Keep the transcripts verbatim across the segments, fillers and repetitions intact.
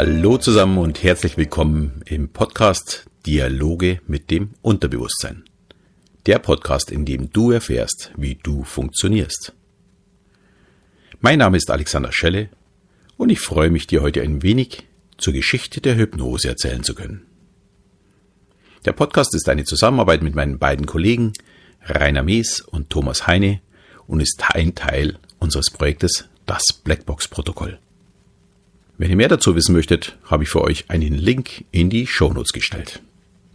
Hallo zusammen und herzlich willkommen im Podcast Dialoge mit dem Unterbewusstsein. Der Podcast, in dem du erfährst, wie du funktionierst. Mein Name ist Alexander Schelle und ich freue mich, dir heute ein wenig zur Geschichte der Hypnose erzählen zu können. Der Podcast ist eine Zusammenarbeit mit meinen beiden Kollegen Rainer Mees und Thomas Heine und ist ein Teil unseres Projektes Das Blackbox-Protokoll. Wenn ihr mehr dazu wissen möchtet, habe ich für euch einen Link in die Shownotes gestellt.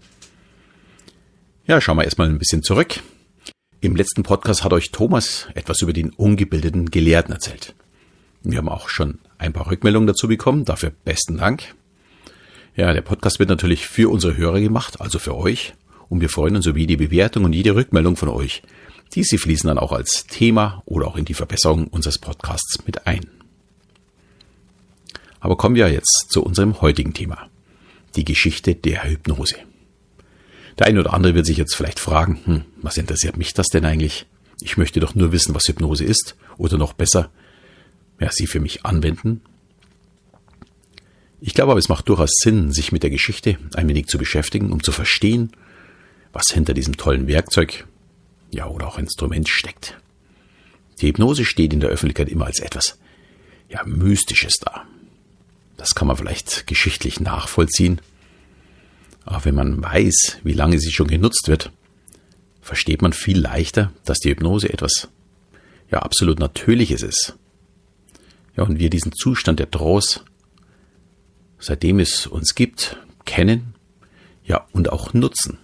Ja, schauen wir erstmal ein bisschen zurück. Im letzten Podcast hat euch Thomas etwas über den ungebildeten Gelehrten erzählt. Wir haben auch schon ein paar Rückmeldungen dazu bekommen, dafür besten Dank. Ja, der Podcast wird natürlich für unsere Hörer gemacht, also für euch. Und wir freuen uns über jede Bewertung und jede Rückmeldung von euch. Diese fließen dann auch als Thema oder auch in die Verbesserung unseres Podcasts mit ein. Aber kommen wir jetzt zu unserem heutigen Thema, die Geschichte der Hypnose. Der eine oder andere wird sich jetzt vielleicht fragen, hm, was interessiert mich das denn eigentlich? Ich möchte doch nur wissen, was Hypnose ist oder noch besser, ja, sie für mich anwenden. Ich glaube aber, es macht durchaus Sinn, sich mit der Geschichte ein wenig zu beschäftigen, um zu verstehen, was hinter diesem tollen Werkzeug, ja, oder auch Instrument steckt. Die Hypnose steht in der Öffentlichkeit immer als etwas, ja, Mystisches da. Das kann man vielleicht geschichtlich nachvollziehen. Aber wenn man weiß, wie lange sie schon genutzt wird, versteht man viel leichter, dass die Hypnose etwas, ja, absolut Natürliches ist. Ja, und wir diesen Zustand der Trance, seitdem es uns gibt, kennen, ja, und auch nutzen.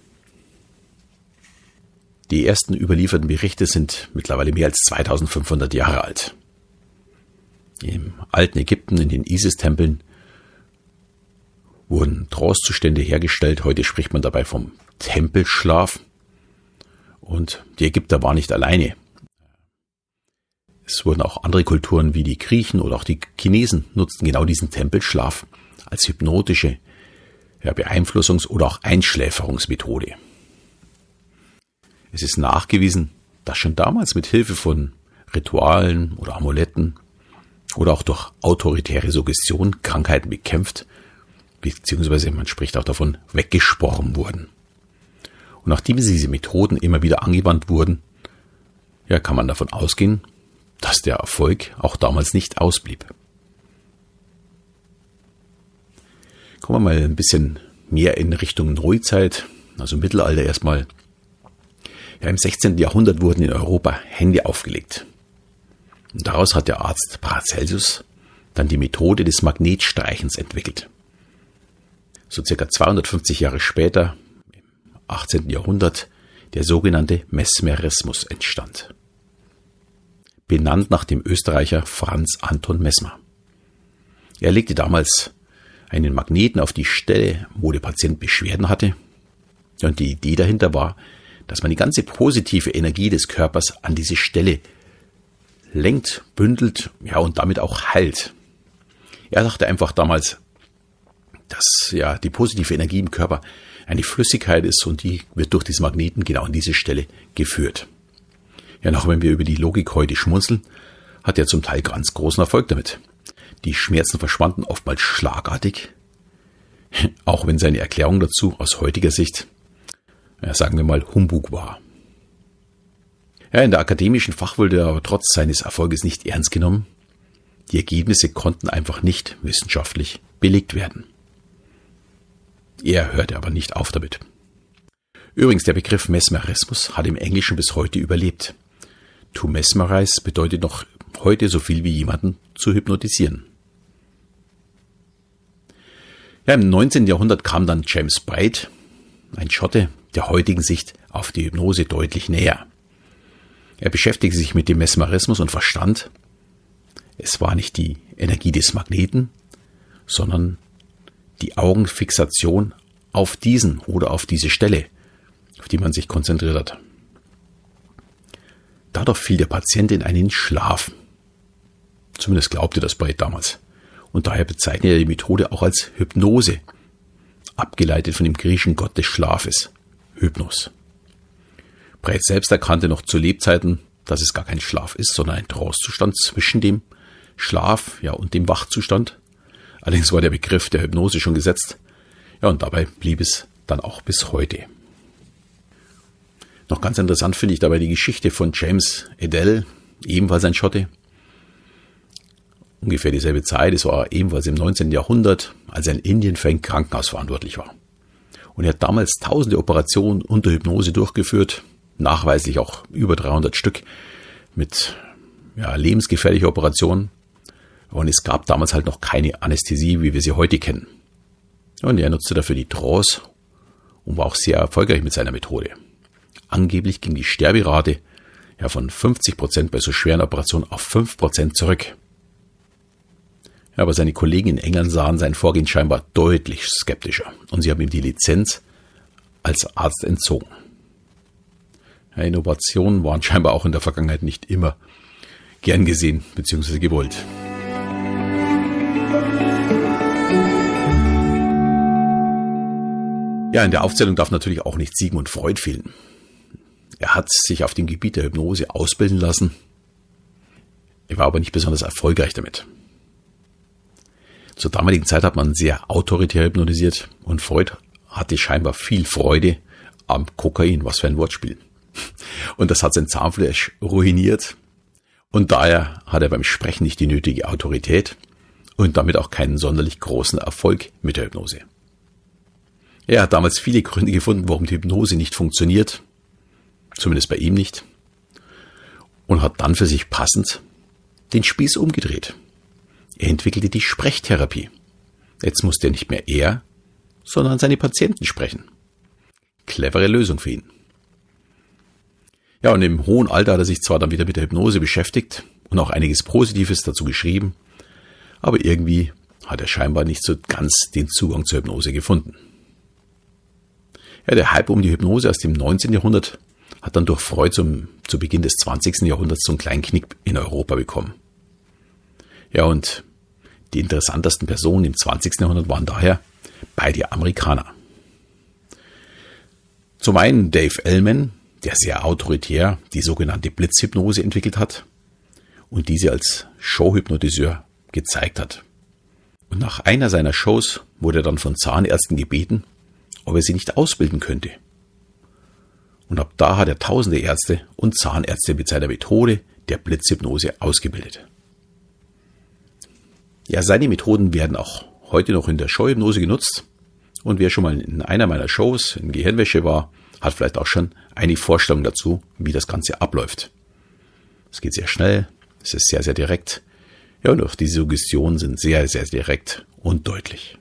Die ersten überlieferten Berichte sind mittlerweile mehr als zweitausendfünfhundert Jahre alt. Im alten Ägypten, in den Isis-Tempeln, wurden Trance-Zustände hergestellt. Heute spricht man dabei vom Tempelschlaf. Und die Ägypter waren nicht alleine. Es wurden auch andere Kulturen wie die Griechen oder auch die Chinesen nutzten genau diesen Tempelschlaf als hypnotische, ja, Beeinflussungs- oder auch Einschläferungsmethode. Es ist nachgewiesen, dass schon damals mit Hilfe von Ritualen oder Amuletten oder auch durch autoritäre Suggestion Krankheiten bekämpft, beziehungsweise man spricht auch davon, weggesprochen wurden. Und nachdem diese Methoden immer wieder angewandt wurden, ja, kann man davon ausgehen, dass der Erfolg auch damals nicht ausblieb. Kommen wir mal ein bisschen mehr in Richtung Neuzeit, also Mittelalter erstmal. Ja, im sechzehnten Jahrhundert wurden in Europa Hände aufgelegt. Und daraus hat der Arzt Paracelsus dann die Methode des Magnetstreichens entwickelt. So circa zweihundertfünfzig Jahre später, im achtzehnten Jahrhundert, der sogenannte Mesmerismus entstand. Benannt nach dem Österreicher Franz Anton Mesmer. Er legte damals einen Magneten auf die Stelle, wo der Patient Beschwerden hatte. Und die Idee dahinter war, dass man die ganze positive Energie des Körpers an diese Stelle lenkt, bündelt, ja, und damit auch heilt. Er dachte einfach damals, dass ja die positive Energie im Körper eine Flüssigkeit ist und die wird durch diesen Magneten genau an diese Stelle geführt. Ja, noch wenn wir über die Logik heute schmunzeln, hat er zum Teil ganz großen Erfolg damit. Die Schmerzen verschwanden oftmals schlagartig, auch wenn seine Erklärung dazu aus heutiger Sicht, ja, sagen wir mal, Humbug war. Ja, in der akademischen Fach wurde er aber trotz seines Erfolges nicht ernst genommen. Die Ergebnisse konnten einfach nicht wissenschaftlich belegt werden. Er hörte aber nicht auf damit. Übrigens, der Begriff Mesmerismus hat im Englischen bis heute überlebt. To mesmerize bedeutet noch heute so viel wie jemanden zu hypnotisieren. Ja, im neunzehnten Jahrhundert kam dann James Braid, ein Schotte, der heutigen Sicht auf die Hypnose deutlich näher. Er beschäftigte sich mit dem Mesmerismus und verstand, es war nicht die Energie des Magneten, sondern die Augenfixation auf diesen oder auf diese Stelle, auf die man sich konzentriert hat. Dadurch fiel der Patient in einen Schlaf. Zumindest glaubte das Braid damals. Und daher bezeichnet er die Methode auch als Hypnose, abgeleitet von dem griechischen Gott des Schlafes, Hypnos. Braid selbst erkannte noch zu Lebzeiten, dass es gar kein Schlaf ist, sondern ein Trancezustand zwischen dem Schlaf, ja, und dem Wachzustand. Allerdings war der Begriff der Hypnose schon gesetzt. Ja, und dabei blieb es dann auch bis heute. Noch ganz interessant finde ich dabei die Geschichte von James Edel, ebenfalls ein Schotte. Ungefähr dieselbe Zeit, es war ebenfalls im neunzehnten Jahrhundert, als er in Indien für ein Krankenhaus verantwortlich war. Und er hat damals tausende Operationen unter Hypnose durchgeführt, nachweislich auch über dreihundert Stück mit ja, lebensgefährlicher Operationen. Und es gab damals halt noch keine Anästhesie, wie wir sie heute kennen. Und er nutzte dafür die Trance und war auch sehr erfolgreich mit seiner Methode. Angeblich ging die Sterberate ja von fünfzig Prozent bei so schweren Operationen auf fünf Prozent zurück. Ja, aber seine Kollegen in England sahen sein Vorgehen scheinbar deutlich skeptischer und sie haben ihm die Lizenz als Arzt entzogen. Ja, Innovationen waren scheinbar auch in der Vergangenheit nicht immer gern gesehen bzw. gewollt. Ja, in der Aufzählung darf natürlich auch nicht Sigmund Freud fehlen. Er hat sich auf dem Gebiet der Hypnose ausbilden lassen. Er war aber nicht besonders erfolgreich damit. Zur damaligen Zeit hat man sehr autoritär hypnotisiert und Freud hatte scheinbar viel Freude am Kokain, was für ein Wortspiel. Und das hat sein Zahnfleisch ruiniert und daher hat er beim Sprechen nicht die nötige Autorität und damit auch keinen sonderlich großen Erfolg mit der Hypnose. Er hat damals viele Gründe gefunden, warum die Hypnose nicht funktioniert, zumindest bei ihm nicht, und hat dann für sich passend den Spieß umgedreht. Er entwickelte die Sprechtherapie. Jetzt musste nicht mehr er, sondern seine Patienten sprechen. Clevere Lösung für ihn. Ja, und im hohen Alter hat er sich zwar dann wieder mit der Hypnose beschäftigt und auch einiges Positives dazu geschrieben, aber irgendwie hat er scheinbar nicht so ganz den Zugang zur Hypnose gefunden. Ja, der Hype um die Hypnose aus dem neunzehnten Jahrhundert hat dann durch Freud zum, zu Beginn des zwanzigsten Jahrhunderts so einen kleinen Knick in Europa bekommen. Ja, und die interessantesten Personen im zwanzigsten Jahrhundert waren daher beide Amerikaner. Zum einen Dave Ellman, der sehr autoritär die sogenannte Blitzhypnose entwickelt hat und diese als Showhypnotiseur gezeigt hat. Und nach einer seiner Shows wurde er dann von Zahnärzten gebeten, ob er sie nicht ausbilden könnte. Und ab da hat er tausende Ärzte und Zahnärzte mit seiner Methode der Blitzhypnose ausgebildet. Ja, seine Methoden werden auch heute noch in der Showhypnose genutzt. Und wer schon mal in einer meiner Shows in Gehirnwäsche war, hat vielleicht auch schon eine Vorstellung dazu, wie das Ganze abläuft. Es geht sehr schnell, es ist sehr, sehr direkt. Ja, und auch die Suggestionen sind sehr, sehr direkt und deutlich.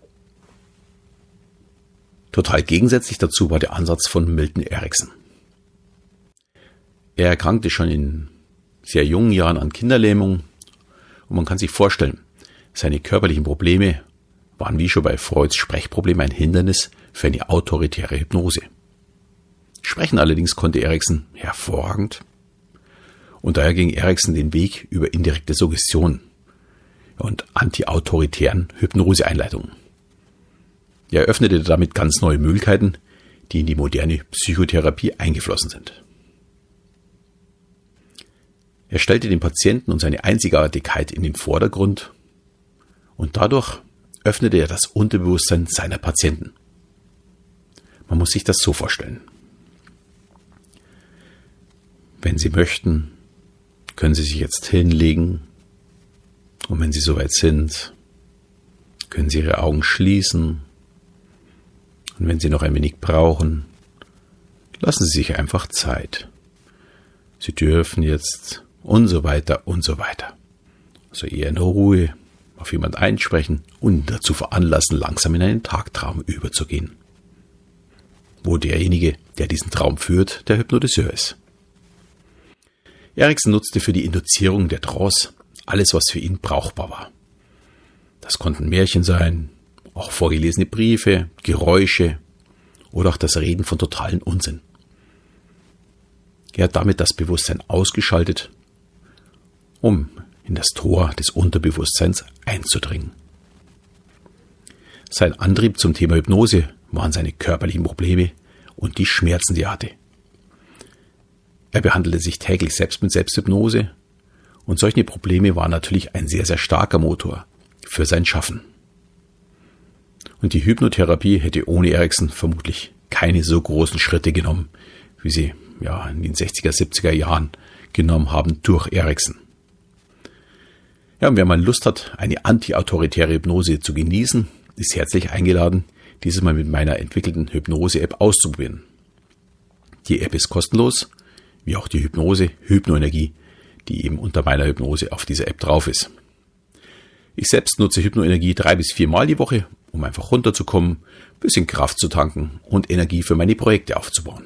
Total gegensätzlich dazu war der Ansatz von Milton Erickson. Er erkrankte schon in sehr jungen Jahren an Kinderlähmung und man kann sich vorstellen, seine körperlichen Probleme waren wie schon bei Freuds Sprechproblem ein Hindernis für eine autoritäre Hypnose. Sprechen allerdings konnte Erickson hervorragend und daher ging Erickson den Weg über indirekte Suggestion und anti-autoritären Hypnoseeinleitungen. Er öffnete damit ganz neue Möglichkeiten, die in die moderne Psychotherapie eingeflossen sind. Er stellte den Patienten und seine Einzigartigkeit in den Vordergrund und dadurch öffnete er das Unterbewusstsein seiner Patienten. Man muss sich das so vorstellen. Wenn Sie möchten, können Sie sich jetzt hinlegen und wenn Sie soweit sind, können Sie Ihre Augen schließen. Und wenn Sie noch ein wenig brauchen, lassen Sie sich einfach Zeit. Sie dürfen jetzt und so weiter und so weiter. Also eher in Ruhe auf jemand einsprechen und dazu veranlassen, langsam in einen Tagtraum überzugehen. Wo derjenige, der diesen Traum führt, der Hypnotiseur ist. Erickson nutzte für die Induzierung der Trance alles, was für ihn brauchbar war. Das konnten Märchen sein, auch vorgelesene Briefe, Geräusche oder auch das Reden von totalen Unsinn. Er hat damit das Bewusstsein ausgeschaltet, um in das Tor des Unterbewusstseins einzudringen. Sein Antrieb zum Thema Hypnose waren seine körperlichen Probleme und die Schmerzen, die er hatte. Er behandelte sich täglich selbst mit Selbsthypnose und solche Probleme waren natürlich ein sehr, sehr starker Motor für sein Schaffen. Und die Hypnotherapie hätte ohne Erickson vermutlich keine so großen Schritte genommen, wie sie ja in den sechziger, siebziger Jahren genommen haben durch Erickson. Ja, und wer mal Lust hat, eine anti-autoritäre Hypnose zu genießen, ist herzlich eingeladen, dieses Mal mit meiner entwickelten Hypnose-App auszuprobieren. Die App ist kostenlos, wie auch die Hypnose Hypnoenergie, die eben unter meiner Hypnose auf dieser App drauf ist. Ich selbst nutze Hypnoenergie drei bis viermal die Woche, um einfach runterzukommen, ein bisschen Kraft zu tanken und Energie für meine Projekte aufzubauen.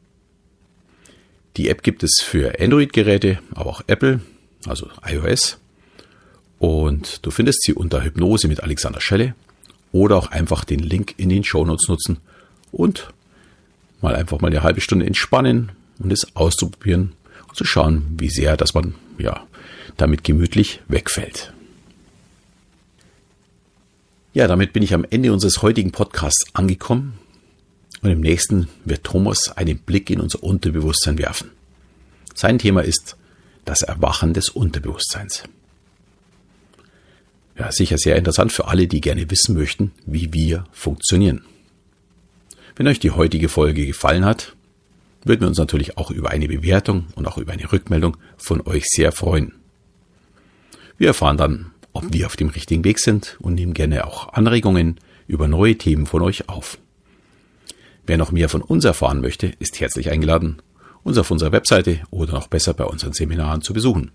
Die App gibt es für Android-Geräte, aber auch Apple, also iOS. Und du findest sie unter Hypnose mit Alexander Schelle oder auch einfach den Link in den Shownotes nutzen und mal einfach mal eine halbe Stunde entspannen und es auszuprobieren und zu schauen, wie sehr, dass man ja damit gemütlich wegfällt. Ja, damit bin ich am Ende unseres heutigen Podcasts angekommen und im nächsten wird Thomas einen Blick in unser Unterbewusstsein werfen. Sein Thema ist das Erwachen des Unterbewusstseins. Ja, sicher sehr interessant für alle, die gerne wissen möchten, wie wir funktionieren. Wenn euch die heutige Folge gefallen hat, würden wir uns natürlich auch über eine Bewertung und auch über eine Rückmeldung von euch sehr freuen. Wir erfahren dann, ob wir auf dem richtigen Weg sind und nehmen gerne auch Anregungen über neue Themen von euch auf. Wer noch mehr von uns erfahren möchte, ist herzlich eingeladen, uns auf unserer Webseite oder noch besser bei unseren Seminaren zu besuchen.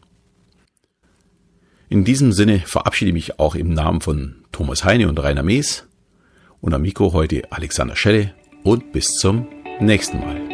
In diesem Sinne verabschiede ich mich auch im Namen von Thomas Heine und Rainer Mees und am Mikro heute Alexander Schelle und bis zum nächsten Mal.